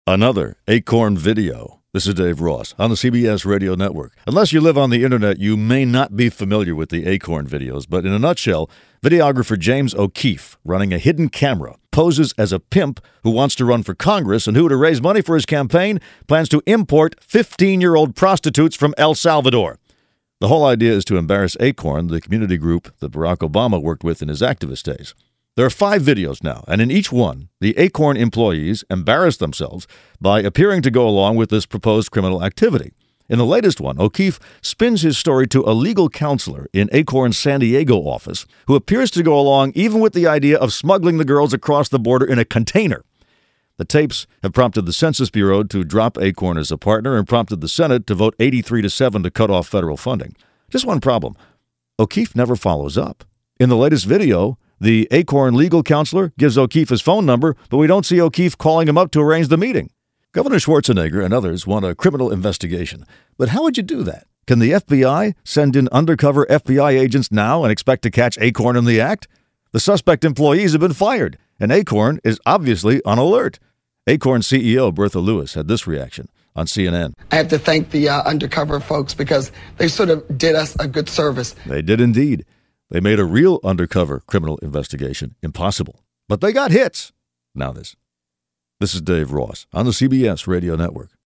Another Acorn video. This is Dave Ross on the CBS Radio Network. Unless you live on the internet, you may not be familiar with the Acorn videos, but in a nutshell, videographer James O'Keefe, running a hidden camera, poses as a pimp who wants to run for Congress and who, to raise money for his campaign, plans to import 15-year-old prostitutes from El Salvador. The whole idea is to embarrass Acorn, the community group that Barack Obama worked with in his activist days. There are 5 videos now, and in each one, the Acorn employees embarrass themselves by appearing to go along with this proposed criminal activity. In the latest one, O'Keefe spins his story to a legal counselor in Acorn's San Diego office who appears to go along even with the idea of smuggling the girls across the border in a container. The tapes have prompted the Census Bureau to drop Acorn as a partner and prompted the Senate to vote 83-7 to cut off federal funding. Just one problem. O'Keefe never follows up. In the latest video, the Acorn legal counselor gives O'Keefe his phone number, but we don't see O'Keefe calling him up to arrange the meeting. Governor Schwarzenegger and others want a criminal investigation. But how would you do that? Can the FBI send in undercover FBI agents now and expect to catch Acorn in the act? The suspect employees have been fired, and Acorn is obviously on alert. Acorn CEO Bertha Lewis had this reaction on CNN. I have to thank the undercover folks because they sort of did us a good service. They did indeed. They made a real undercover criminal investigation impossible. But they got hits. Now this. This is Dave Ross on the CBS Radio Network.